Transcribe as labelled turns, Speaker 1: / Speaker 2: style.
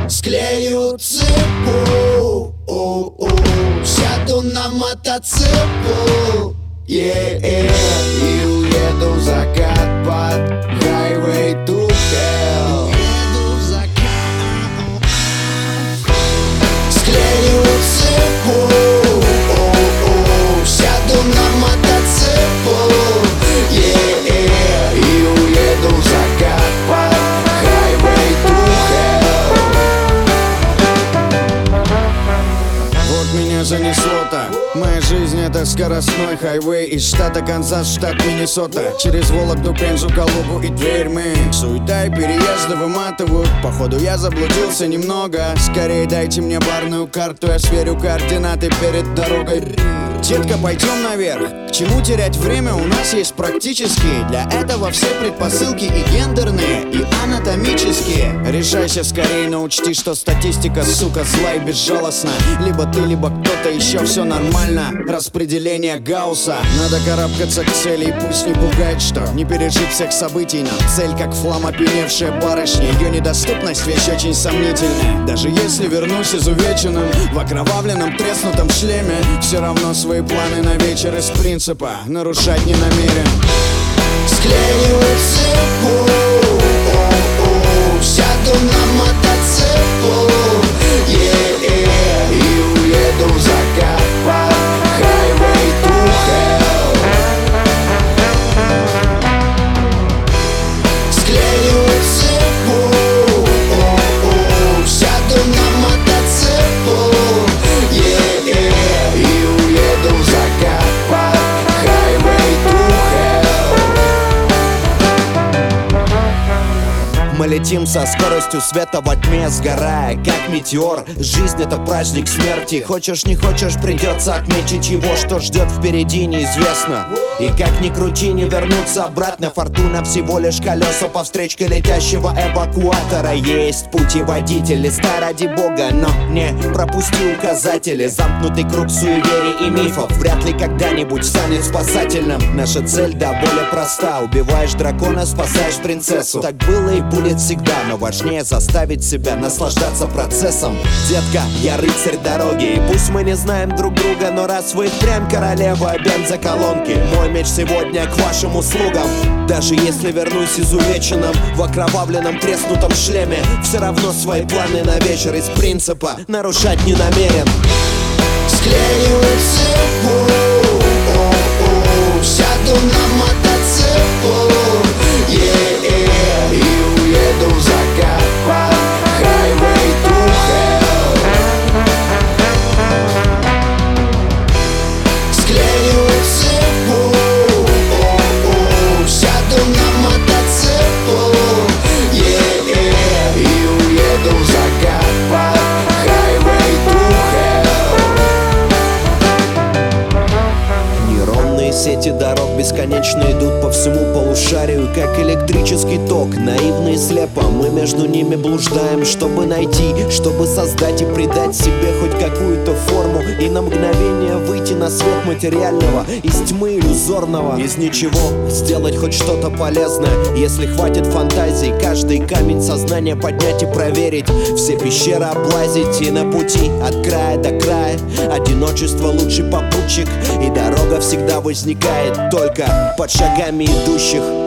Speaker 1: Склею цепу, сяду на мотоцикл, и уеду в закат под Highway to Hell. Склею цепу, сяду на мотоцикл, и уеду в закат под Highway to Hell.
Speaker 2: Вот меня занесло-то. Моя жизнь — это скоростной хайвей из штата Канзас, штат Миннесота. Через Вологду, Пензу, Калугу и Тверь. Суета и переезды выматывают. Походу я заблудился немного. Скорее дайте мне барную карту, я сверю координаты перед дорогой. Детка, пойдем наверх. К чему терять время, у нас есть практические. Для этого все предпосылки и гендерные, и анатомические. Решайся скорее, но учти, что статистика, сука, зла и безжалостна. Либо ты, либо кто-то еще, все нормально. Распределение Гаусса. Надо карабкаться к цели, и пусть не пугает, что не пережить всех событий. Но цель, как флам опьяневшая барышня. Ее недоступность вещь очень сомнительная. Даже если вернусь изувеченным в окровавленном треснутом шлеме, все равно свои планы на вечер из принципа нарушать не намерен.
Speaker 1: Склею цепу, сяду на мотоцикл, и уеду в закат под Highway to Hell. Склею цепу, сяду на мотоцикл, и уеду в закат под Highway to Hell.
Speaker 3: Мы летим со скоростью света во тьме, сгорая, как метеор. Жизнь — это праздник смерти. Хочешь не хочешь, придется отметить его. Что ждет впереди, неизвестно. И как ни крути, не вернуться обратно. Фортуна всего лишь колеса по встречке летящего эвакуатора. Есть путеводитель, листай ради бога, но не пропусти указатели. Замкнутый круг суеверий и мифов вряд ли когда-нибудь станет спасательным. Наша цель, да, более проста. Убиваешь дракона, спасаешь принцессу. Так было и будет всегда, но важнее заставить себя наслаждаться процессом. Детка, я рыцарь дороги, и пусть мы не знаем друг друга, но раз вы впрямь королева бензоколонки, мой меч сегодня к вашим услугам. Даже если вернусь изувеченным в окровавленном треснутом шлеме, все равно свои планы на вечер из принципа нарушать не намерен.
Speaker 1: Склею цепу, сяду на мотоцикл, и уеду в закат под Highway to Hell. Склею цепу, сяду на мотоцикл, и уеду в закат под Highway to Hell.
Speaker 3: Нейронные сети дорог бесконечно идут по всему полушарию, как электрический ток. Наивно и слепо мы между ними блуждаем, чтобы найти, чтобы создать и придать себе хоть какую-то форму, и на мгновение выйти на свет материального, из тьмы иллюзорного. Из ничего сделать хоть что-то полезное, если хватит фантазии, каждый камень сознания поднять и проверить, все пещеры облазить, и на пути от края до края одиночество лучший попутчик, и дорога всегда возникает только под шагами идущих.